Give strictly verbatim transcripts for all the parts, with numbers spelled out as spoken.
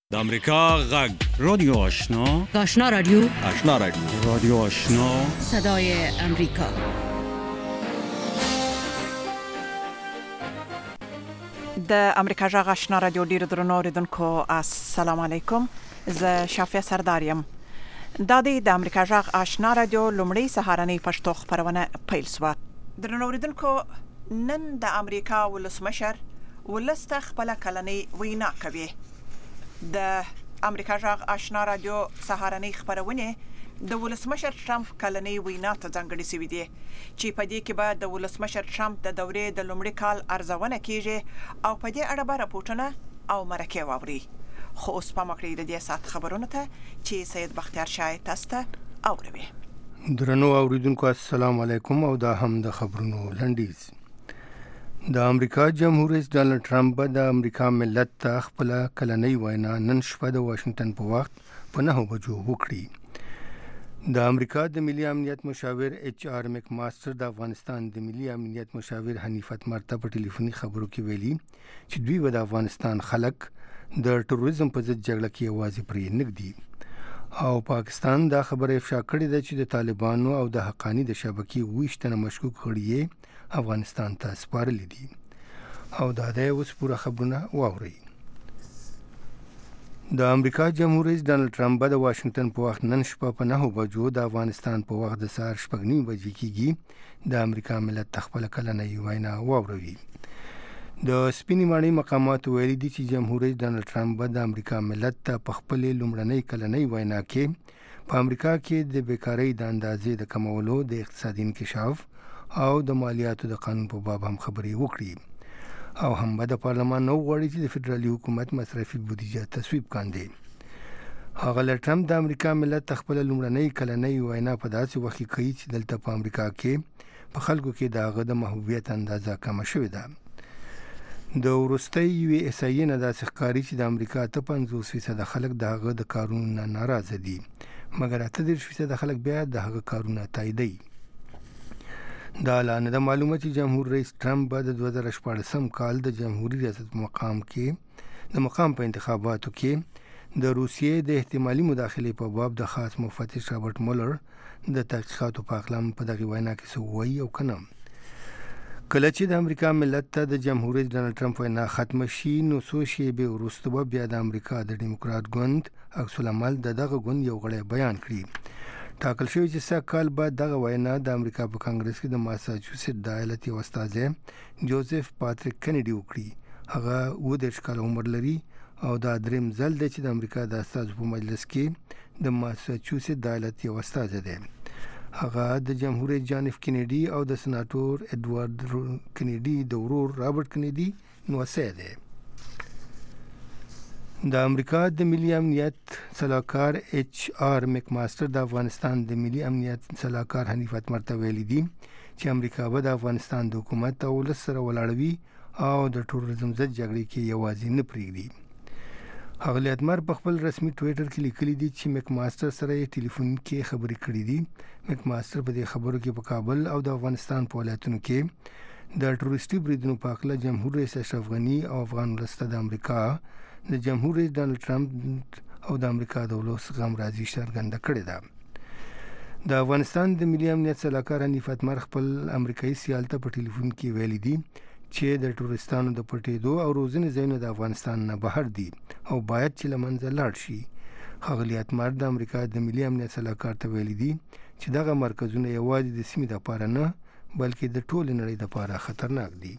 د امریکا غږ رادیو آشنا آشنا رادیو آشنا رادیو رادیو آشنا صدای امریکا. د امریکا غږ آشنا رادیو ډیر درنو اوریدونکو السلام علیکم. زه شافیا سردارم. دا د امریکا غږ آشنا رادیو لومړی سهارنۍ پښتو خبرونه پیل شوه. درنو اوریدونکو، نن د امریکا ولسمشر ولست خپل کلنۍ وینا کوي. د امریکا غږ آشنا رادیو سهارنۍ خبرونه د ولسمشر ټرمپ کلنۍ وینا ته ځانګړې شوې دي چې په دې کې به د ولسمشر ټرمپ د دورې د لومړي کال ارزونه کیږي او په دې اړه به راپورټونه او مرکې واوري. خو اوس په مکړې د دې سات خبرونه ته چې سید بختیار شاه تاسو ته اوروي. درنو اوریدونکو السلام علیکم او دا هم د خبرونو لنډیز. د امریکا جمهور رئیس ډانلډ ټرمپ د امریکا ملت ته خپل کلنۍ وینا نن شپه د واشنگټن په وخت په نهه بجو وکړي. د امریکا د ملي امنیت مشاور ایچ آر میک ماستر د افغانستان د ملي امنیت مشاور حنیف اتمر ته په ټلیفوني خبرو کې ویلي چې دوی به د افغانستان خلک د تروریزم په ضد جګړه کې یوازې پرې نږدي او پاکستان دا خبره افشا کړې ده چې د طالبانو او د حقانی د شبکې ویشتنه مشکوک غړي افغانستان ته سپارلي دي او دا د اوس پوره خبرونه واوري. د امریکا جمهور رئیس ډانلډ ټرمپ د واشنگټن په وخت نن شپه په نهه بجو د افغانستان په وخت د سهار شپږ نیمې بجې کېږي د امریکا ملت خپل کلنۍ وینا واوروي. د سپینې ماڼۍ مقامات ویلي دي چې جمهور رئیس ډانلډ ټرمپ د امریکا ملت ته په خپل لومړنۍ کلنۍ وینا کې په امریکا کې د بیکارۍ د اندازې د کمولو، د اقتصادي انکشاف او د مالیاتو د قانون په باب هم خبرې وکړي او هم به د پارلمان نو غواړي چې د فدرالي حکومت مصرفي بودیجه تصویب کاندي. هغه له ټرمپ د امریکا ملت خپل لومړنۍ کلنۍ وینا په داسې وخت کې کوي چې دلته په امریکا کې په خلکو کې د هغه د محبوبیت اندازه کمه شوې ده. د وروستۍ یوې احصایې نه داسې ښکاري چې د امریکا اته پنځوس فیصده خلک د هغه د کارونو نه ناراضه دي، مګر اته دېرش فیصده خلک بیا د هغه کارونه تاییدوي. دا اعلان د معلومه چې جمهور رئیس ټرمپ به د دوه زره شپاړسم کال د جمهوریت ریاست مقام کې د مقام په انتخاباتو کې د روسیې د احتمالي مداخلې په باب د خاص مفتش رابرټ مولر د تحقیقاتو په اقلام په دغه وینا کې څه وایي او کنه. کله چې د امریکا ملت ته د جمهور رئیس ډانلډ ټرمپ وینا ختم شي نو څو شېبې وروسته به بیا د امریکا د ډیموکرات ګوند عکس العمل د دغه ګوند یو غړی بیان کړي. ټاکل شوی چې سږ کال بعد دغه وینا د امریکا په کانګرس کې د ماساچوسټ د ایالت یو استازی جوزف پاتریک کنیډي وکړي. هغه اووه دېرش کاله عمر لري او دا دریم ځل دی چې د امریکا د استازو په مجلس کې د ماساچوسټ د ایالت یو استازی دی. هغه د جمهور رئیس جان اف کنیډي او د سناتور ایډوارد کنیډي د ورور رابرټ کنیډي نوسی دی. د امریکا د ملي امنیت سلاکار ایچ آر میک ماستر د افغانستان د ملي امنیت سلاکار حنیف اتمر ته ویلي دي چې امریکا به د افغانستان د حکومت او ولس سره ولاړوي او د تروریزم ضد جګړې کې یوازې نه پرېږدي. ښاغلي اتمر په خپل رسمي ټویټر کې لیکلي دي چې میک ماستر سره یې ټلیفون کې خبرې کړې دي. میک ماستر په دې خبرو کې په کابل او د افغانستان په ولایتونو کې د ټوریستي بریدونو په اړه جمهور رئیس اشرف غني او افغان ولس ته د امریکا د جمهور رئیس ډانلډ ټرمپ او د امریکا د ولس غم راځي څرګنده کړې ده. د افغانستان د ملي امنیت سلاکار حنیف اتمر خپل امریکایي سیال ته په ټلیفون کې ویلي دي چې د ټوریستانو د پټېدو او روزنې ځایونه د افغانستان نه بهر دي او باید چې له منځه لاړ شي. ښاغلي اتمر د امریکا د ملي امنیت سلاکار ته ویلي دي چې دغه مرکزونه یوازې د سیمې لپاره نه بلکې د ټولې نړۍ لپاره خطرناک دي.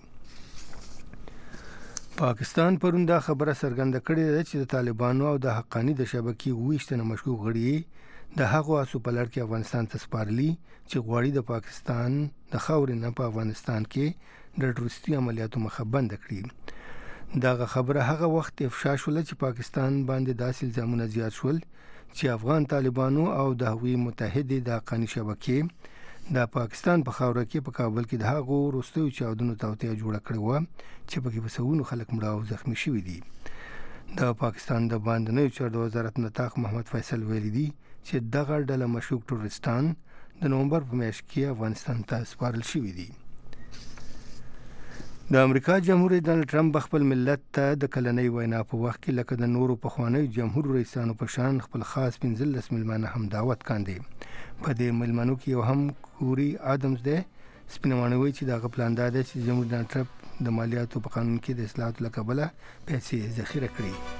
پاکستان پرون دا خبره څرګنده کړې ده چې د طالبانو او د حقانی د شبکې ویشتنه مشکوک غړي د هغو اسو په لړ کې افغانستان ته سپارلي چې غواړي د پاکستان د خاورې نه په افغانستان کې د تروریستي عملیاتو مخه بند کړي. دغه خبره هغه وخت افشا شوله چې پاکستان باندې داسې الزامونه زیات شول چې افغان طالبانو او د هغوی متحدې د حقانی شبکې د پاکستان په خاوره کې په کابل کې د هغو وروستیو چاودنو توطیه جوړه کړې وه چې پکې په سوونو خلک مړه او زخمي شوي دي. د پاکستان د باندنیو چارو وزارت نطاق محمد فیصل ویلي دي چې دغه ډله مشکوک ټوریستان د نومبر په میاشت کې افغانستان ته سپارل شوي دي. د امریکا جمهور رئیس ډانلډ ټرمپ خپل ملت ته د کلنۍ وینا په وخت کې لکه د نورو پخوانیو جمهور رئیسانو په شان خپل خاص پنځلس مېلمانه هم دعوت کاندي. په دې مېلمنو کې یو هم کوري آدمز دی. سپینواڼي وایي چې دغه پلان دا دی چې جمهور ډانلډ ټرمپ د مالیاتو په قانون کې د اصلاحاتو له کبله پیسې ذخیره کړي.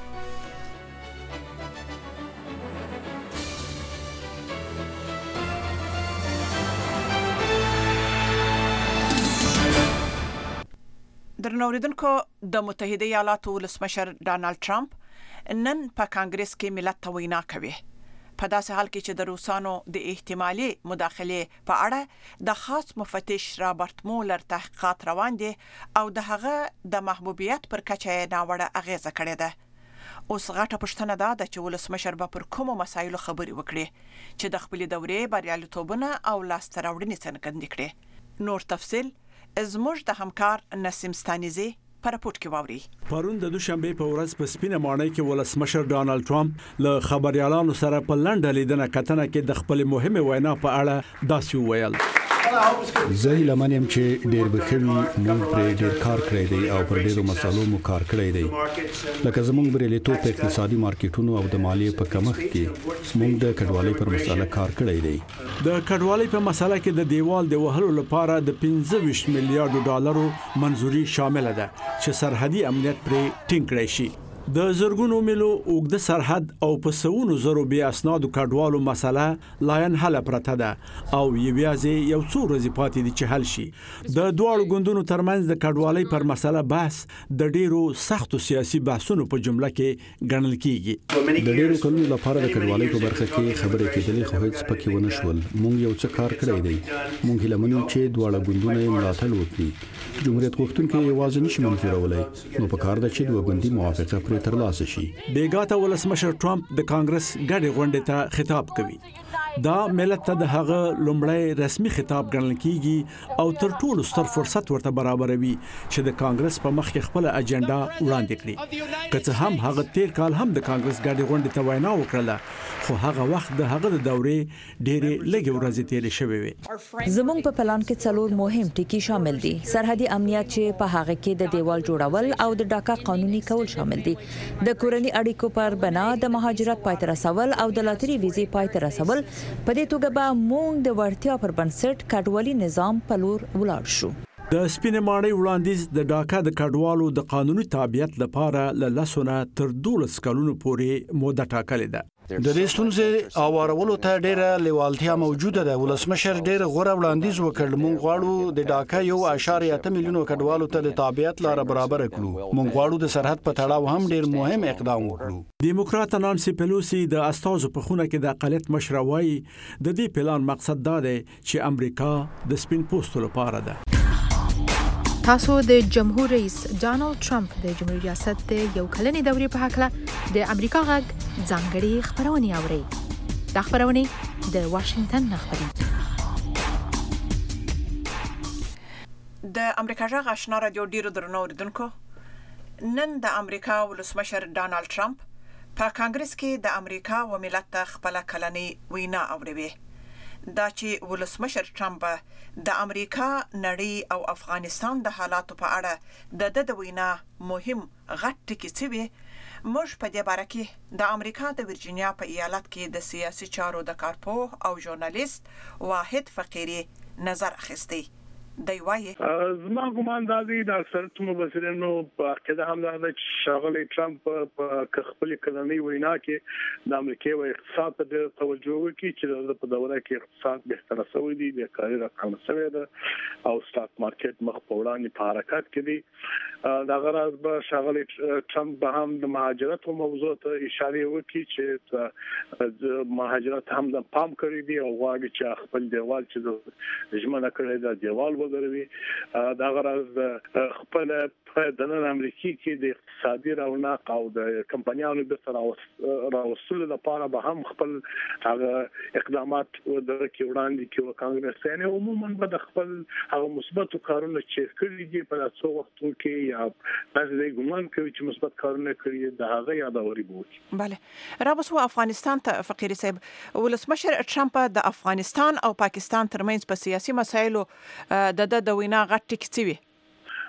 درنوریدونکو، د متحده ایالاتو ولسمشر ډانلډ ټرمپ نن په کانګرس کې ملت ته وینا کوي. په داسې حال کې چې د روسانو د احتمالي مداخلې په اړه د خاص مفتش رابرټ مولر تحقیقات روان دي او د هغه د محبوبیت پر کچه ناوړه اغیزه کړې ده. اوس غټه پوښتنه ده چې ولسمشر به پر کومو مسایلو خبرې وکړي چې د خپل دورې بریالیتوبونه او لاسته راوړنې څرګندې کړي. نور تفصیل زموږ د همکار نسیم ستانیزی په راپورټ کې واوري. پرون د دوشنبه په ورځ په سپینه ماڼۍ کې ولسمشر ډانلډ ټرمپ له خبريالانو سره په لنډه لیدنه کتنه کې د خپل مهمه وینا په اړه داسې وویل: زه لمنیم چې ډېر بخښي موږ پر ډېر کار کړی دی او پر ډېرو مسالو مو کار کړی دی، لکه زموږ بریالیتوب په اقتصادي مارکیټونو او د مالیې په کمښت کې موږ د کډوالۍ پر مسله کار کړی دی. د کډوالۍ په مسله کې د دیوال د وهلو لپاره د پنځه ویشت میلیارډ ډالرو منزوري شامل ده چې سرحدي امنیت پر ټینګ کړی شي. د زرګونو میلو اوږده سرحد او په سونو زرو بیا اسنادو کډوالو مسله لاین حل پرته ده او یوازې یو څو ورځې پاتې دي چې حل شي. د دواړو ګوندونو ترمنځ د کډوالۍ پر مسله بحث د ډیرو سختو سیاسي بحثونو په جمله کې ګڼل کیږي. د ډیرو کلونو لپاره د کډوالۍ په برخه کې خبرې کېدلې خو هیڅ پکې ونه شول. موږ یو څه کار کړی دی. موږ هیله منو چې دواړه ګوندونه یې ملاتړ وکړي. جمهوریت غوښتونکي یوازې نشي منظورولای، نو په کار ده چې دوه ګوندي موافقه پرې ترلاسه شي. بیګاته ولسمشر ټرمپ د کانګرس ګډې غونډې ته خطاب کوي. دا ملت ته د هغه لومړی رسمي خطاب ګڼل کیږي او تر ټولو ستر فرصت ورته برابروي چې د کانګرس په مخ کې خپل اجنډا وړاندې کړي. که څه هم هغه تیر کال هم د کانګرس ګډې غونډې ته وینا وکړه، خو هغه وخت د هغه د دورې ډېرې لږې ورځې تیرې شوې وې. زموږ په پلان کې څلور مهم ټکي شامل دي. سرحدي امنیت چې په هغه کې د دیوال جوړول او د ډاکا قانوني کول شامل دي. د کورنۍ اړیکو پر بنا د مهاجرت پای ته رسول او د لاتري ویزې پای ته رسول. په دې توګه به موږ د وړتیا پر بنسټ کډوالي نظام په لور ولاړ شو. د سپینې ماڼۍ وړاندیز د ډاکا د کډوالو د قانوني تابعیت لپاره له لسونه تر دولس کلونو پورې موده ټاکلې ده. د دې ستونزې اوارولو ته ډیره لیوالتیا موجوده ده. ولسمشر ډیر غوړه وړاندیز وکړ. موږ غواړو د ډاکا یو اشاریه اته میلیونو کډوالو ته د تابعیت لار برابر کړو. موږ غواړو د سرحد په تړاو هم ډیر مهم اقدام وکړو. دیموکرات نانسي پیلوسی د استازو په خونه کې د اقلیت مشر وایي د دې پلان مقصد دا دی چې امریکا د سپین پوستو لپاره ده. تاسو د جمهور رئیس ډانلډ ټرمپ د جمهوریت ریاست د یو کلنې دورې په حق د امریکا غږ ځانګړي خبرونه اوري. دا خبرونه د واشنگټن نه خبري. د امریکا غږ آشنا رادیو ډیرو درنو اوریدونکو، نن د امریکا ولسمشر ډانلډ ټرمپ په کانګرس کې د امریکا و ملت ته خپل کلنۍ وینا اوروي. دا چې ولسمشر ټرمپ د امریکا، نړۍ او افغانستان د حالاتو په اړه د د وینا مهم غټ ټکی څه وي، موږ په دې باره کې د امریکا د ورجینیا په ایالت کې د سیاسي چارو د کارپوه او ژورنالیست واحد فقیری نظر اخیستی. دی وایي زما ګمان دا دی د اکثریت مبصرینو په عقیده هم دا دی چې ښاغلی ټرمپ په خپل کلنۍ وینا کې د امریکا او اقتصاد ته ډېر توجه وکړي چې په دوره کې اقتصاد بهتره شوی دی، بیکاري راکمه شوې ده او سټاک مارکیټ مخ په وړاندې په حرکت کې دی. دا غرض به ښاغلی ټرمپ به هم د مهاجرت موضوع ته اشاره وکړي چې مهاجرت هم د پام کړی دی او غواړي چې خپل دیوال چې د ژمنه کړی دا دیوال دروي. دا غرض خپل د نن امریکای کې د اقتصادي رونق او د کمپنیانو د سره راوصل لپاره به هم خپل هغه اقدامات ورکړي وړاندې کې کانګرس نه عموما به د خپل هغه مثبت کارونه چې کړی دي په تاسو وختو کې یا تاسو د ګومان کوي چې مثبت کارونه کړی د هغه یادوري بوي. بله رابسو افغانستان ته فقیر صاحب، ولسمشر ټرمپ د افغانستان او پاکستان ترمنځ په سیاسي مسایلو د د وینا غټ ټکی څه وي؟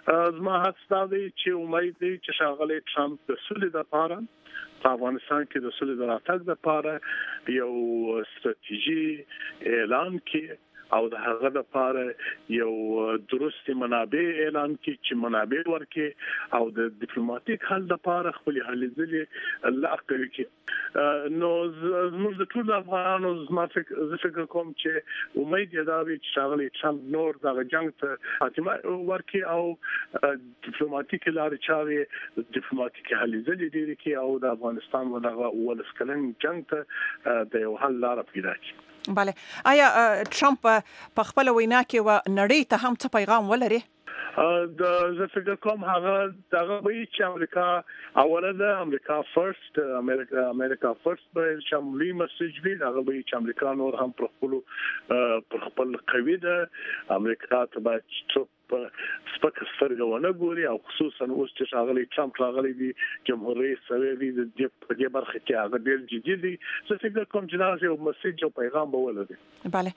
زما هڅه دی چې امید دی چې ښاغلی ټرمپ د سولې لپاره په افغانستان کې د سولې د راتګ لپاره یو ستراتیژي اعلان کړي او د هغه لپاره یو درست منابع اعلان کړي چې منابع ورکړي او د ډیپلوماټیک حل لپاره خپل هلې ځلې الله کوي کې نو زموږ د ټول افغانانو زما فکر کوم چې امید یې دا وي چې ښاغلی ټرمپ نور د جنگ ته خاتمه ورکړي او ډیپلوماټیک لارې چارې ډیپلوماټیک هلې ځلې ډېرې کړي او د افغانستان ولغه ولس کلن جنگ ته د یو حل لار پیدا کړي. بله آیا ټرمپ په خپل وینا کې و نړۍ ته هم څه پیغام ولري؟ د زه فکر کوم هغه دغه وی چې امریکا اوله ده امریکا فرست امریکا امریکا فرست به شاملي مسیج وی هغه وی چې امریکا نور هم پر خپل پر خپل قوی ده امریکا ته به په سپک سترګونه ګوري او خصوصا اوس چې ښاغلی ټرمپ راغلی دی جمهور رئیس سوي دی د دې برخه کې هغه ډېر جدي دی زه فکر کوم چې دا یو مسیج او پیغام به ولري. بله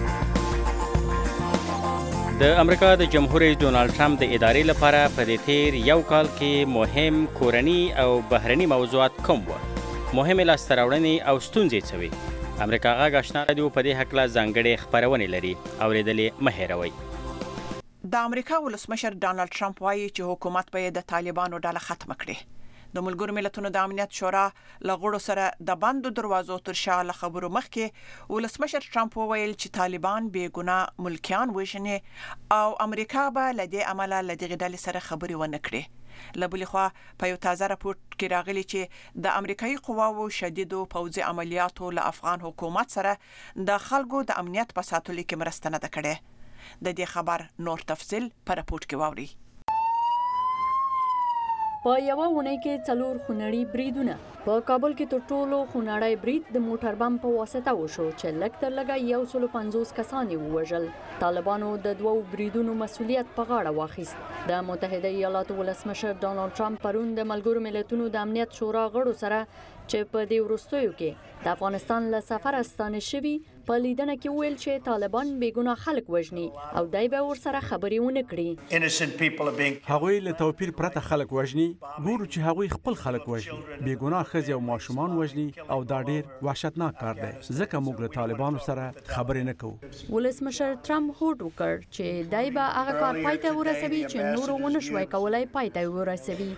د امریکا د جمهور رئیس ډونالد ټرمپ د ادارې لپاره په دې تیر یو کال کې مهم کورني او بهرني موضوعات کوم وو؟ مهمې لاسته راوړنې او ستونزې څه وې؟ امریکا غږ آشنا راډیو په دې هکله ځانګړې خپرونې لري، اورېدلې مه هېروئ. د امریکا ولسمشر ډانلډ ټرمپ وایي چې حکومت به د طالبانو ډله ختم کړي. د ملګرو ملتونو د امنیت شورا لغړو سره د بندو دروازو تر شا له خبرو مخکې ولسمشر ټرمپ وویل چې طالبان بې ګناه ملکیان وژني او امریکا به له دې امله له دغې ډلې سره خبرې ونه کړي. له بلې خوا په یو تازه راپور کې راغلي چې د امریکایي قواوو شدیدو پوځي عملیاتو له افغان حکومت سره د خلکو د امنیت په ساتلو کې مرسته نه ده کړې. د دې خبر نور تفصیل په راپور کې واوري. په یو ونې کې څلور خونړي بریدونه په کابل کې تر ټولو خونړی برید د موټر بم په واسطه وشو چې لږ تر لږه یو سل پنځوس کسان یې ووژل. طالبانو د دوو بریدونو مسؤلیت په غاړه واخیست. د متحده ایالاتو ولسمشر ډونالډ ټرمپ پرون د ملګرو ملتونو د امنیت شورا غړو سره چې په دې وروستیو کې د افغانستان له سفر ستانه شوي په لیدنه کې ویل چې طالبان بې ګناه خلک وژني او دای به ورسره خبرې ونه کړي. هغوی له توپیر پرته خلک وژني، ګورو چې هغوی خپل خلک وژني، بې ګناه ښځې او ماشومان وژني او دا ډېر وحشتناک کار دی، ځکه موږ له طالبانو سره خبرې نه کوو. ولسمشر ټرمپ هوډ وکړ چې دای به هغه کار پای ته ورسوي چې نور ونه شوای کولای پای ته ورسوي.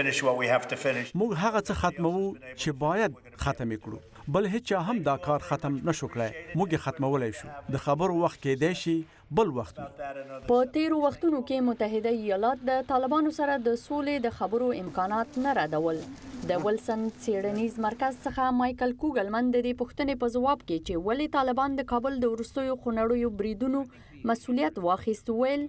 موږ هغه څه ختموو چې باید ختم کړو، بل هیڅ هم دا کار ختم نشو کړای. موږ ختمولای شو، د خبرو وخت کې دی شي بل وخت. په تیرو وختونو کې متحده ایالات د طالبانو سره د سولې د خبرو امکانات نه ردول. د ولسن څېړنیز مرکز څخه مایکل کوګلمن د دې پوښتنې په ځواب کې چې ولې طالبان د کابل د وروستیو خونړیو بریدونو مسؤلیت واخیست ویل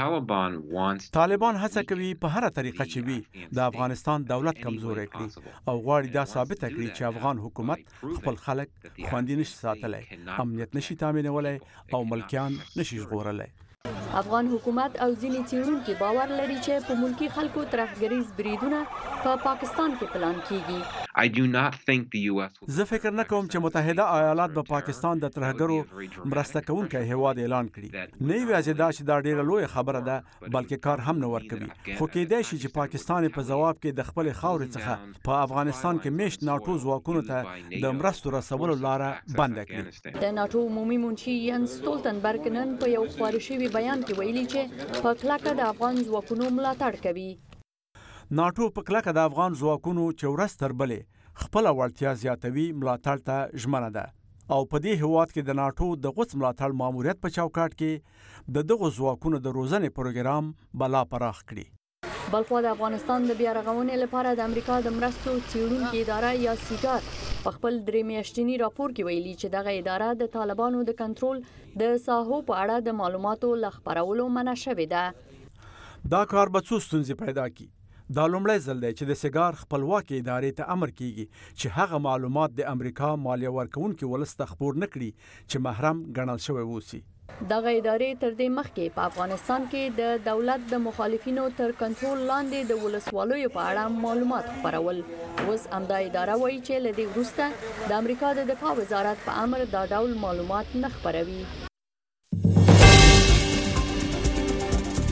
طالبان هڅه کوي په هر طریقه چې وي د افغانستان دولت کمزوري کړي او غواړي دا ثابت کړي چې افغان حکومت خپل خلک خوندي نشي ساتلای، امنیت نشي تامینولای او ملکیان نشي ژغورلای. افغان حکومت او ځینې څېړونکي باور لري چې په ملکی خلکو ترهګریز بریدونه په پاکستان کې پلان کیږي. زه فکر نه کوم چې متحده ایالات به پاکستان د ترهګرو مرسته کوونکی هیواد اعلان کړي. نه یوازې دا چې دا ډیره لوی خبره ده بلکې کار هم نه ورکوي، خو کېدای شي چې پاکستان په جواب کې د خپل خاورې څخه په افغانستان کې میشت ناټو ځواکونو ته د مرستو رسولو لاره بند کړي. د ناټو عمومي منشي ینس سټولټنبرګ نن په یو خبري شوی بیان کې ویلي چې په کلکه د افغان ځواکونو ملاتړ کوي. ناټو په کلکه د افغان ځواکونو چې ورځ تر بلې خپله وړتیا زیاتوي ملاتړ ته ژمنه ده او په دې هیواد کې د ناټو د غوڅ ملاتړ ماموریت په چوکاټ کې د دغو ځواکونو د روزنې پروګرام بلا پراخ کړي. بلخوا د افغانستان د بیا رغونې لپاره د امریکا د مرستو څېړونکې اداره یا سیګار په خپل درې میاشتني راپور کې ویلي چې دغه اداره د طالبانو د کنټرول د ساحو په اړه د معلوماتو له خپرولو منع شوې ده. دا کار به څو ستونزې پیدا کړي. دا لومړی ځل دی چې د سیګار خپلواکې ادارې ته امر کیږي چې هغه معلومات د امریکا مالیه ورکوونکي ولس ته خپور نه کړي چې محرم ګڼل شوی اوسي. دغه ادارې تر دې مخکې په افغانستان کې د دولت د مخالفینو تر کنټرول لاندې د ولسوالیو په اړه معلومات خپرول. اوس همدا اداره وایي چې له دې وروسته د امریکا د دفاع وزارت په امر دا ډول معلومات نه خپروي.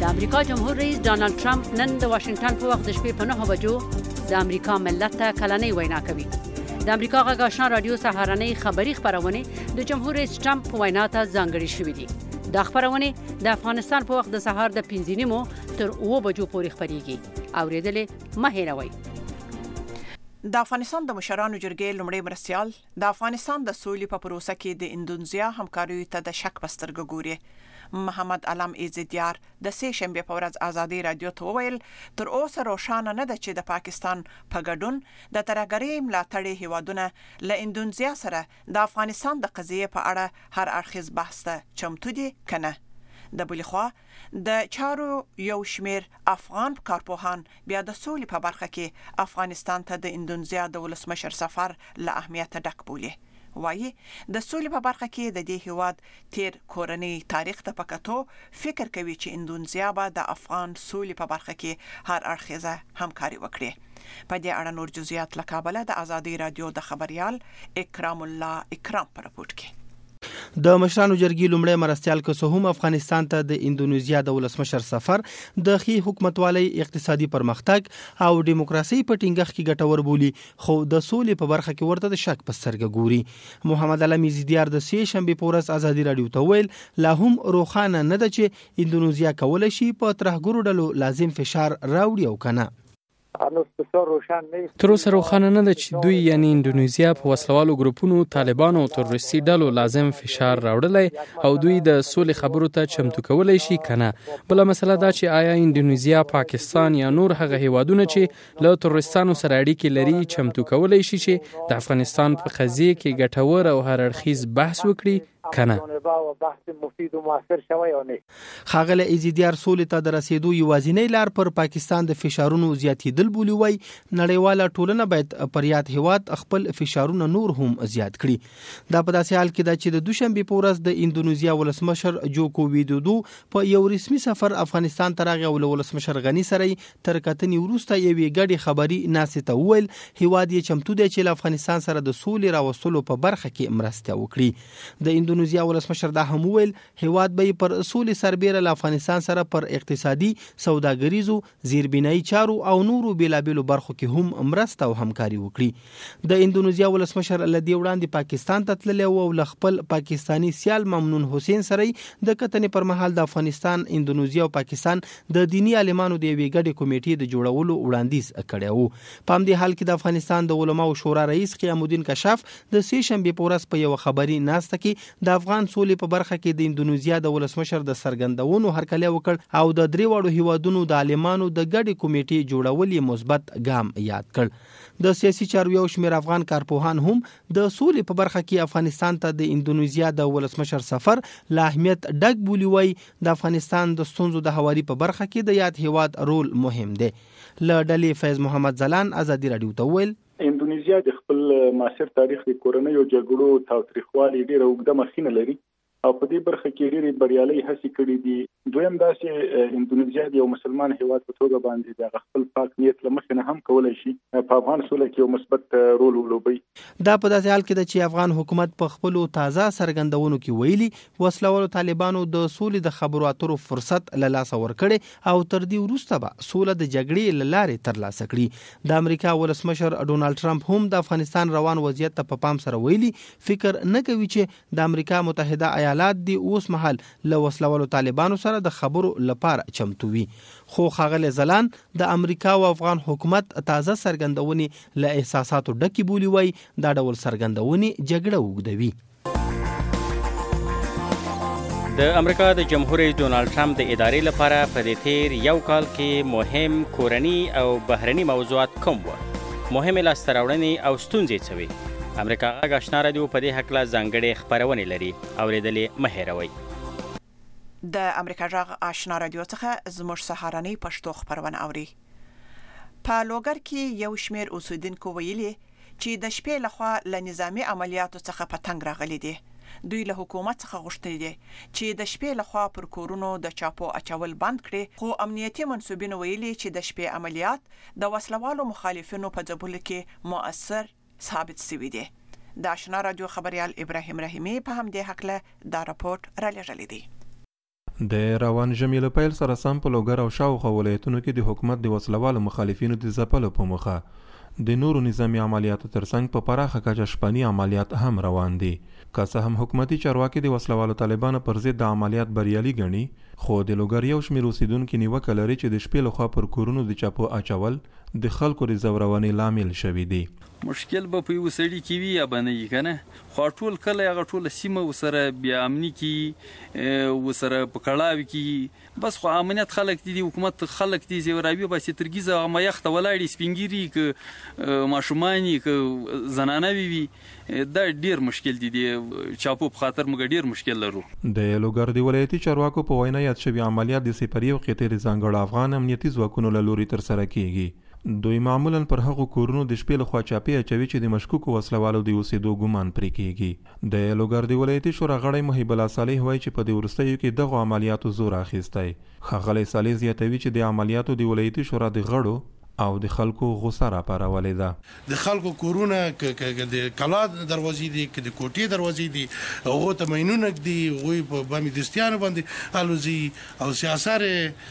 د امریکا جمهور رئیس ډانلډ ټرمپ نن د واشنگټن په وخت د شپې په نهه بجو د امریکا ملت ته کلنۍ وینا کوي. د امریکا غږ آشنا رادیو سهارنۍ خبری خبرونه د جمهور رئیس ټرمپ وینا ته ځانګړي شوې دي. د خبرونه د افغانستان په وخت د سهار د پنځه نیمو تر اوه بجو پورې خبريږي. اوریدلې مه هېروئ. د افغانستان د مشرانو جرګې لومړی مرستيال د افغانستان د سولې په پروسه کې د اندونیزیا همکاریو ته د شک پسترګ ګوري. محمد علم ایزدیار د سه شنبه په ورځ ازادي رادیو ته وویل تر اوسه روښانه نه ده چې د پاکستان په ګډون د ترهګرۍ ملاتړي هیوادونه له اندونیزیا سره د افغانستان د قضیې په اړه هر اړخیز بحث ته چمتو دي کنه. د بلخوا د چارو یو شمیر افغان کارپوهان بیا د سولې په برخه کې افغانستان ته د اندونیزیا د ولسمشر سفر له اهمیت ډک بولي. وایي د سولې په برخه کې د دې هیواد تیر کورنۍ تاریخ ته پکاتو فکر کوي چې اندونیزیا به د افغان سولې په برخه کې هر اړخیزه همکاري وکړي. په دې اړه نور جزئیات له کابل د ازادي رادیو د خبريال اکرام الله اکرام پر راپورټ کې. د مشرانو جرګې لومړی مرستيال کوسهم افغانستان ته د اندونیزیا د ولسمشر سفر د خي حکومتوالۍ اقتصادي پرمختګ او دیموکراسي په ټینګښت کې ګټور بولی خو د سولې په برخه کې ورته د شک په سترګه ګوري. محمد علم ایزدیار د سه شنبه په ورځ ازادي رادیو ته ویل لا هم روخانه نه ده چې اندونیزیا کولای شي په ترهګرو ډلو لازم فشار راوړي او کنه. تر اوسه روښانه نه ده چې دوی یعنی اندونیزیا په وسلوالو ګروپونو طالبانو او تروریستي ډلو لازم فشار راوړلی او دوی د سولې خبرو ته چمتو کولای شي کنه. بل مسله دا چې آیا اندونیزیا، پاکستان یا نور هغه هیوادونه چې له تروریستانو سره اړیکې لري چمتو کولای شي چې د افغانستان په قضیه کې ګټور او هر اړخیز بحث وکړي کنه. خاغله ایزدیار سولې ته د رسیدو یوازینی لار پر پاکستان د فشارونو زیاتېدل بولی وای. نړیواله ټولنه باید پر یاد هیواد خپل فشارونه نور هم زیات کړي. دا په داسې حال کې ده چې د دوشنبه په ورځ د اندونیزیا ولسمشر جوکو ویدودو په یو رسمي سفر افغانستان ته راغی او ولسمشر غنی سره تر کتنې وروسته یوې ګډې خبري ناسته ویل هیواد یې چمتو دی چې افغانستان سره د سولې راوستلو په برخه کې مرسته وکړي. د اندونیزیا ولسمشر دا هم ویل هیواد به پر سولې سربېره له افغانستان سره پر اقتصادي، سوداګریزو، زیربنایي چارو او نورو بیلابیلو برخو کې هم مرسته او همکاري وکړي. د اندونیزیا ولسمشر لدی وړاندې پاکستان ته تللی او ل خپل پاکستانی سیال ممنون حسین سره د کتنې پر مهال د افغانستان، اندونیزیا او پاکستان د دینی عالمانو د یوې ګډې کمیټې د جوړولو وړاندیز کړی و. په همدې حال کې د افغانستان د علماو شورا رئیس قیام الدین کشاف د سه شنبه په ورځ په یو خبري ناسته کې د افغان سولې په برخه کې د اندونیزیا د ولسمشر د سرګندونو هرکلی وکړ او د درې واړو هیوادونو د عالمانو د ګډې کمیټې جوړول یې مثبت ګام یاد کړ. د سیاسي چارو یو شمېر افغان کارپوهان هم د سولې په برخه کې افغانستان ته د اندونیزیا د ولسمشر سفر له اهمیت ډک بولی وای. د افغانستان د ستونزو د هواري په برخه کې د یاد هیواد رول مهم دی. له ډلې فیض محمد زلان ازادي رادیو ته ویل اندونیزیا د خپل معاصر تاریخ د کورنۍ او جګړو تاریخوالي ډیره اوږده مخینه لري او په دې برخه کې ډېری بریالي هڅې کړې دي. دویم دا چې اندونیزیا د یو مسلمان هیواد په توګه باندې د خپل پاک نیت له مخې نه هم کولای شي په افغان سوله کې یو مثبت رول ولوبي. دا په داسې حال کې ده چې افغان حکومت په خپل تازه سرګندونو کې ویلي وسلوالو طالبانو د سولې د خبرو اترو فرصت له لاسه ورکړي او تر دې وروسته به سوله د جګړې له لارې ترلاسه کړي. د امریکا ولسمشر ډونالډ ټرمپ هم د افغانستان روان وضعیت ته په پام سره ویلي فکر نه کوي چې د امریکا متحده ایالات دی اوس مهال له وسلوالو طالبانو سره د خبرو لپاره چمتو وي. خو خاغله زلان د امریکا او افغان حکومت تازه سرګندونې له احساساتو ډکی بولی وای. دا ډول سرګندونې جګړه وګدوي. د امریکا د جمهور رئیس ډونالډ ټرمپ د ادارې لپاره په دې تیر یو کال کې مهم کورنی او بهرني موضوعات کوم و؟ مهمه لاسته راوړنې او ستونزې څه وې؟ امریکا غږ آشنا رادیو په دې هکله ځانګړې خبرونه لري. اوریدلې مه هېروئ. د امریکا غږ آشنا رادیو څخه زموږ سهارنۍ پښتو خبرونه اوري. په لوګر کې یو شمېر اوسیدونکو ویلي چې د شپې لخوا له نظامی عملیاتو څخه پتنګ راغلي دي. دوی له حکومت څخه غوښتي دي چې د شپې لخوا پر کورونو د چاپو اچول بند کړي، خو امنیتي منسوبین ویلي چې د شپې عملیات د وسلوالو مخالفینو په ځپلو کې مؤثر ثابت شوی دی. د آشنا رادیو خبريال ابراهیم رحیمی په همدې حق له دا راپورټ را لېږلی دی. د روان ژمي له پیل سره سم په لوګر او شاوخوا ولایتونو کې د حکومت د وسلوالو مخالفینو د ځپلو په موخه د نورو نظامی عملیاتو ترڅنګ په پراخه کچه شپني عملیات هم روان دي. که څه هم حکومتي چارواکي د وسلوالو طالبانو پر ضد د عملیات بریالي ګڼي، خو د لوګر یو شمېر اوسیدونکي نیوکه لري چې د شپې لخوا پر کورونو د چاپو اچول د خلکو د ځورونې لامل شوي دي. مشکل به په یو سړي کې وي یا به نه وي که نه، خو ټول کله هغه ټوله سیمه ورسره بیا امني کي ورسره په کړاو کې بس خو امنیت خلک دي، حکومت خلک دي زیورابي باسي ترګیزه هغه مایخته ولاړې سپینګیري که ماشومان که زنانه وي دا ډیر مشکل دي. د چاپو په خاطر موږ ډیر مشکل لرو. د لوګر د ولایتي چارواکو په وینا یاد شوي عملیات د سپري او قطر ځانګړو افغان امنیتي ځواکونو له لوري ترسره کیږي. دوی معمولا پر هغو کورونو د شپې لخوا چاپې اچوي چې د مشکوکو وسلوالو د اوسېدو ګمان پرې کیږي. د لوګر د ولایتي شورا غړی محب الله صالح وایي چې په دې وروستیو کې دغو عملیاتو زور اخیستی. ښاغلی صالح زیاتوي چې د عملیاتو د ولایتي شورا د غړو او د خلکو غوسه راپارولې ده. د خلکو کورونه که د کلا دروازې دي که د کوټې دروازې دي هغو ته مینونه ږدي، هغوی په بامي دستیانو باندې الوزي او سیاسر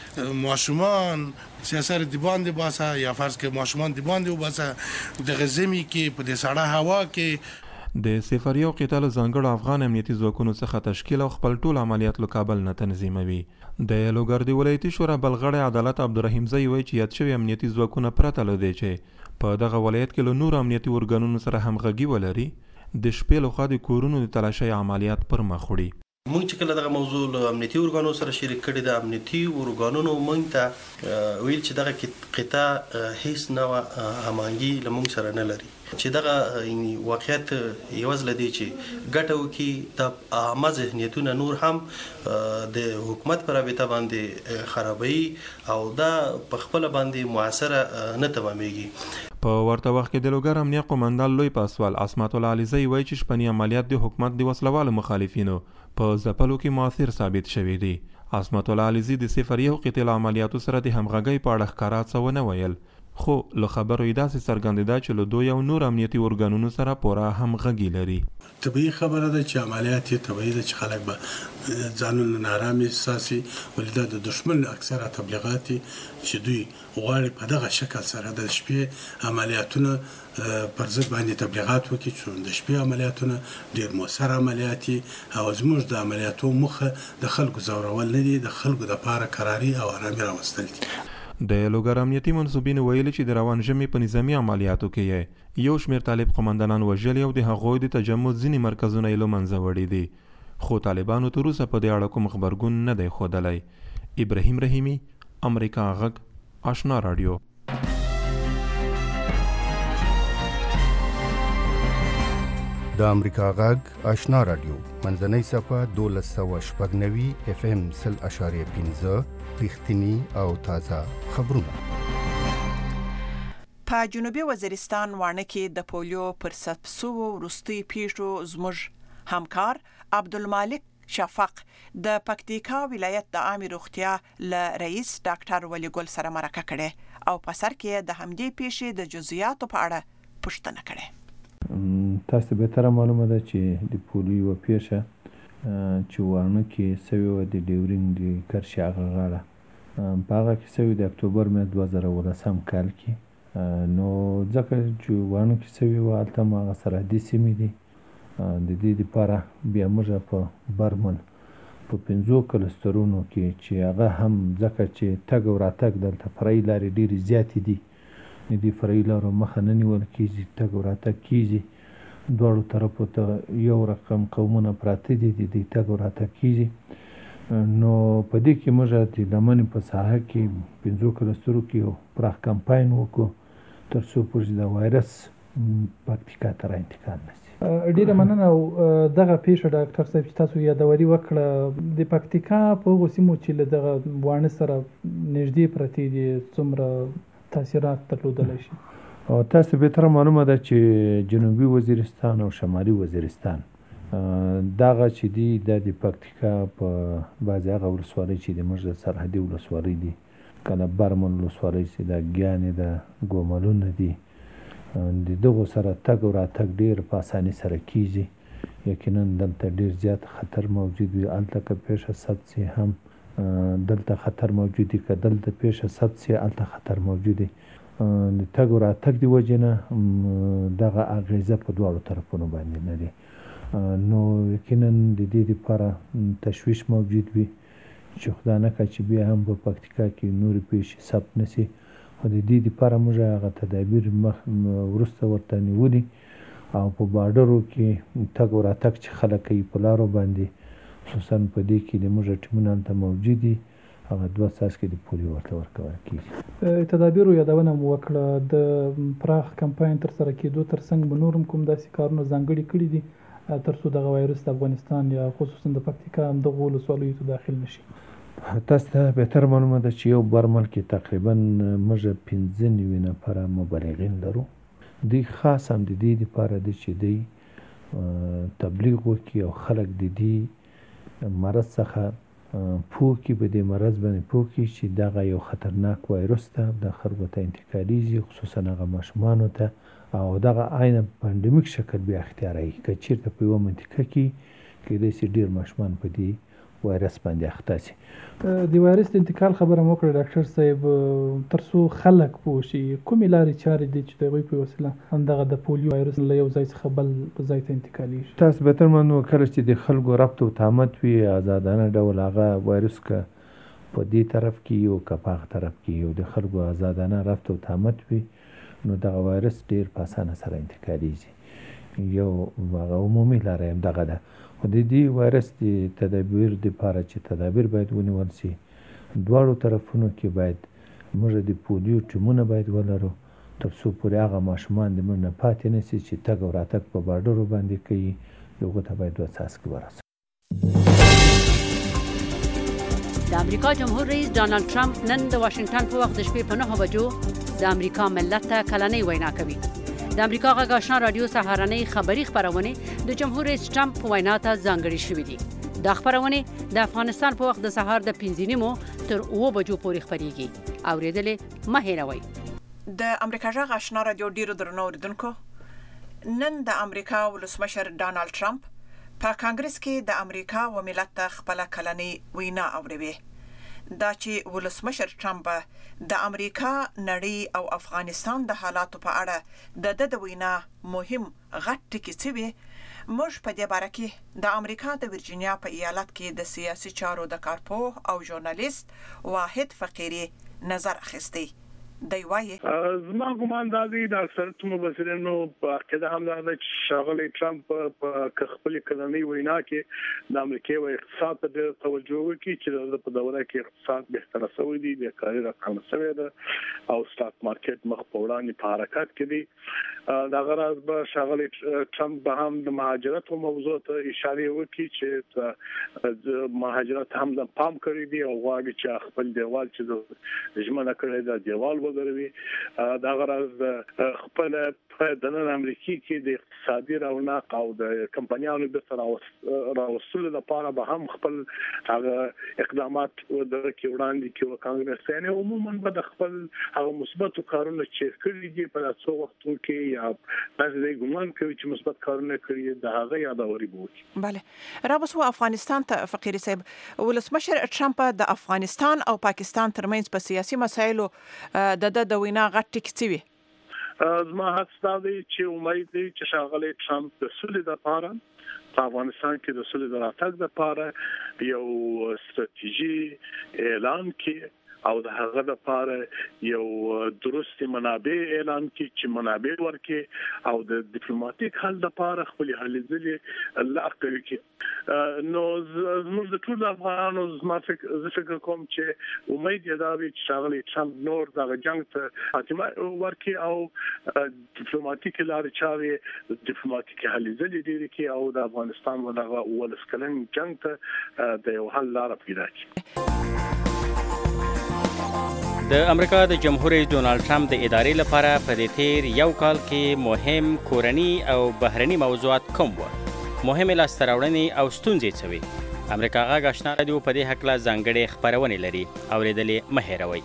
ماشومان سیاسر د باندې باسه یا فرض کې ماشومان د باندې وباسه د غزمي کې په د سړه هوا کې. د سفري او قتال ځانګړو افغان امنیتي ځواکونو څخه تشکیل او خپل ټول عملیات له کابل نه تنظیموي. د لوګر د ولایتي شورا بل غړی عدالت عبدالرحیم زئی وایي چې یاد شوي امنیتي ځواکونه پرته له دی چې په دغه ولایت کې له نورو امنیتي ارګانونو سره همغږي ولري د شپې لخوا د کورونو د تلاشۍ عملیات پر مخ وړي. مونږ چې کله دغه موضوع له امنیتي ارګانونو سره شریک کړي د امنیتي ارګانونو مونږ ته ویل چې دغه قطاع هیڅ نوع هماهنګي له مونږ سره نه لري، چې دغه واقعیت یوازې له دې چې ګټه وکړي د عامه ذهنیتونه نور هم د حکومت په رابطه باندې خرابوي او دا په خپله باندې موثره نه تمامېږي. په ورته وخت کې د لوګر امنیه قومندان لوی پاسوال عصمت الله علیزی وایي چې شپني عملیات د حکومت د وسلوالو مخالفینو په ځپلو کې مؤثر ثابت شوي دي. عصمت الله علیزی د سفري او قتال عملیاتو سره د همغږۍ په اړه ښکاره څه ونه ویل، خو له خبرو یې داسې څرګندېده چې له دوی او نور امنیتي ارګانونو سره پوره همغږي لري. طبیعي خبره ده چې عملیات یې طبیعي ده چې خلک به ځانونه نارامي احساسي، ولې دا د دشمن اکثره تبلیغات چې دوی غواړي په دغه شکل سره د شپې عملیاتونه پر ضد باندې تبلیغات وکړي چې د شپې عملیاتونه ډېر مؤثر عملیات او زموږ د عملیاتو موخه د خلکو ځورول نه دي، د خلکو دپاره قراري او ارامي راوستل دي. د لوګر امنیتي منصوبین ویلي چې د روان ژمي په نظامي عملیاتو کې یو شمېر طالب قمندانان وژلي او د هغوی د تجمع ځینې مرکزونه یې له منځه وړي دي، خو طالبانو تر اوسه په دې اړه کوم غبرګون نه دی ښودلی. ابراهیم رحیمي، امریکا غږ، آشنا راډیو. د امریکا غږ آشنا راډیو منځنۍ صفحه دولس سوه شپږ نوي اف ام سل اشاریه پنځه رښتینی او تازه خبرونه. په جنوبي وزیرستان وانه کې د پولیو پر ثبت شوو وروستي پیښو زموږ همکار عبدالمالک شفق د پکتیکا ولایت د عامه روغتیا له رئیس ډاکټر ولی ګل سره مرکه کړې او په سر کې د همدې پیښې د جزئیاتو په اړه پوښتنه کړې. تاسو به تر معلومه ده چې د پولیو پیښه چې وانه کې سوي و د ډیورینګ د کرشي هغه غاړه په هغه کې سوي د اکتوبر مې دوه زره ولسم کال کې، نو ځکه چې وانه کې سوي و هلته هم هغه سرحدي سیمې دي، د دې دپاره بیا موږ په برمن په پنځو کلسترونو کې چې هغه هم ځکه چې تګ او راتګ دلته فرعي لارې ډېرې زیاتې دي، د دې فرعي لارو مخه نه نیول کېږي، تګ او راتګ کېږي، دواړو طرفو ته یو رقم قومونه پراته دي، د دې تګ او راتګ کېږي. نو په دې کې موږ د لمنې په ساحه کې پنځو کلسترو کې یو پراخ کمپاین وکړو تر څو پورې د وایرس پکتیکا ته را انتقال نه شي. ډیره مننه. او دغه پیښه ډاکټر صاحب چې تاسو یادوري وکړه د پکتیکا په هغو سیمو چې له دغه واڼه سره نږدې پرتې دي څومره تاثیرات درلودلی شي؟ او تاسو به تر معلومه ده چې جنوبي وزیرستان او شمالي وزیرستان دغه چې دي د پکتیکا په بعضې هغه ولسوالۍ چې د موږ د سرحدي ولسوالۍ دي، کله برمن ولسوالۍ چې د ګیانې د ګوملونه دي، د دغو سره تګ او راتګ ډېر په اسانۍ سره کېږي. یقینا دلته ډېر زیات خطر موجود وي، هلته که پیښه ثبت شي هم دلته خطر موجود دی که دلته پیښه ثبت سي هلته خطر موجود دی. د تګ او راتګ د وجې نه دغه اغیزه په دواړو طرفونو باندې لري. نو یقینا د دې لپاره تشویش موجود وي چې خدای نکړه چې بیا هم په پکتیکا کې نورې پیښې ثبت نه سي. خو د دې لپاره موږ هغه تدابیر مخ وروسته ورته نیولي او په بارډرو کې تګ او راتګ چې خلک کوي په لارو باندې خصوصا په دې کې د موږ ټیمونه هلته موجود دي هغه دوه څاڅکي د پولیو ورته ورکول کېږي. تدابیرو یادونه مو وکړه د پراخ کمپاین ترسره کېدو ترڅنګ به نور هم کوم داسې کارونه ځانګړي کړي دي تر څو دغه وایرس د افغانستان یا خصوصا د پکتیکا همدغو ولسوالیو ته داخل نه شي؟ تاسو ته بهتر معلومه ده چې یو برمل کې تقریبا موږ پنځه نوي نفره مبلغین لرو. دوی خاص هم د دې لپاره دی چې دوی تبلیغ وکړي او خلک د دې مرض څخه پوه کړي، په دې مرض باندې پوه کړي چې دغه یو خطرناک وایرس ده، د خلکو ته انتقالیږي، خصوصا هغه ماشومانو ته، او دغه عین پاندمیک شکل بیا اختیاروي. که چېرته په یوه منطقه کې کېدای شي ډېر ماشومان په دې وایرس باندې اخته شي. د وایرس د انتقال خبره مو وکړه ډاکټر صاحب، تر څو خلک پوه شي کومې لارې چارې دي چې د هغوی په وسیله همدغه د پولیو وایرس له یو ځای څخه بل ځای ته انتقالېږي؟ تاسو بهتر معلومه کله چې د خلکو ربط او تامت وي ازادانه ډول هغه وایرس که په دې طرف کې او که په هغه طرف کې یو د خلکو ازادانه ربط او تامت وي نو دغه وایرس ډېر په اسانه سره انتقالېږي. یو هغه عمومي لاره هم دغه ده. خو د دې وایرس د تدابیر دپاره چې تدابیر باید ونیول سي دواړو طرفونو کې باید موږ د پولیو ټیمونه باید ولرو تر څو پورې هغه ماشومان د موږ نه پاتې نه سي چې تګ او راتګ په بارډرو باندې کوي هغو ته باید دوه څاڅکي ورسوو. د امریکا جمهور رئیس ډانلډ ټرمپ نن د واشنگټن په وخت د شپې په نهه بجو د امریکا ملت ته کلنۍ وینا کوي. د امریکا غږ آشنا رادیو سهارنۍ خبري خبرونه د جمهور رئیس ټرمپ وینا ته ځانګړي شوې دي. دا خبرونه د افغانستان په وخت د سهار د پنځه نیمو تر اوه بجو پورې خبريږي. اوریدلې مه هېروئ. د امریکا غږ آشنا رادیو ډیرو درنو اوریدونکو، نن د امریکا ولسمشر ډانلډ ټرمپ په کانګرس کې د امریکا و ملت ته خپل کلنۍ وینا اوروي. دا چې ولسمشر ټرمپ د امریکا، نړۍ او افغانستان د حالاتو په اړه د د د وینا مهم غټ ټکي څه وي، موږ په دې باره کې د امریکا د ورجینیا په ایالت کې د سیاسي چارو د کارپوه او ژورنالیست واحد فقیری نظر اخیستی. دی وایي زما ګمان دا دی د اکثریت مبصرینو په عقیده هم دا ده چې ښاغلی ټرمپ په خپلې کلنۍ وینا کې د امریکې و اقتصاد ته ډېر توجه وکړي چې د په دوره کې اقتصاد بهتره شوی دی، بیکاري راکمه شوې ده او سټاک مارکیټ مخ په وړاندې په حرکت کې دی. دغه راز به ښاغلی ټرمپ به هم د مهاجرت موضوع ته اشاره وکړي چې مهاجرت هم د پام کړی دی او غواړي چې خپل دیوال چې ژمنه کړې ده دیوال وګروي. دا غرض خپل په دننه امریکا کې د اقتصادي رونق او د کمپنیانو د راوستلو لپاره به هم خپل هغه اقدامات ودرکې وړاندې کوي. کانګرسیان عموما به د خپل هغه مثبت کارونه چې کړی دي په تاسو وختونو کې یا تاسو د ګومان کوي چې مثبت کارونه کړی د هغه یادوري بوي. بله رابسو افغانستان ته فقیر صاحب، ولسمشر ټرمپ د افغانستان او پاکستان ترمنځ په سیاسي مسایلو د د د وینا غټ ټکي څه وي؟ زما هڅه دی چې امید دی چې ښاغلی ټرمپ د سولې لپاره په افغانستان کې د سولې د راتګ لپاره یو ستراتیژي اعلان کړي او د هغه لپاره یو درست منابع اعلان کړي چې منابع ورکړي او د ډیپلوماټیک حل لپاره خپل هلې ځلې لار کوي. نو زموږ د ټول افغانانو زما فکر کوم چې امید یې دا وي چې ښاغلی ټرمپ نور دغه جنګ ته خاتمه ورکړي او ډیپلوماټیک لارې چارې ډیپلوماټیک هلې ځلې ډېرې کړي او د افغانستان و دغه اوولس کلن جنګ ته د یو حل لاره پیدا کړي. د امریکا د جمهور رئیس ډونالډ ټرمپ د ادارې لپاره په دې تیر یو کال کې مهم کورني او بهرني موضوعات کوم وو؟ مهمې لاسته راوړنې او ستونزې څه وې؟ امریکا غږ آشنا رادیو په دې هکله ځانګړې خپرونې لري، اورېدلې مه هېروئ.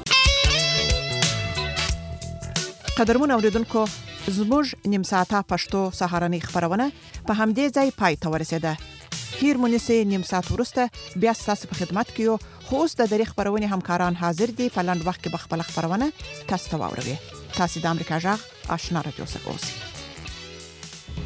قدرمن اوریدونکو، زموږ نیم ساعته پښتو سهارنۍ خپرونه په همدې ځای پای ته ورسېده. هیر مونږه نیم ساعت وروسته بیا ستاسو په خدمت کې یو، خو اوس د دریغ خبرونه همکاران حاضر دي په لاند وخت کې بخپل خبرونه تاسو ته واوروي. تاسو د امریکا جغ آشنا رادیو څخه اوسئ.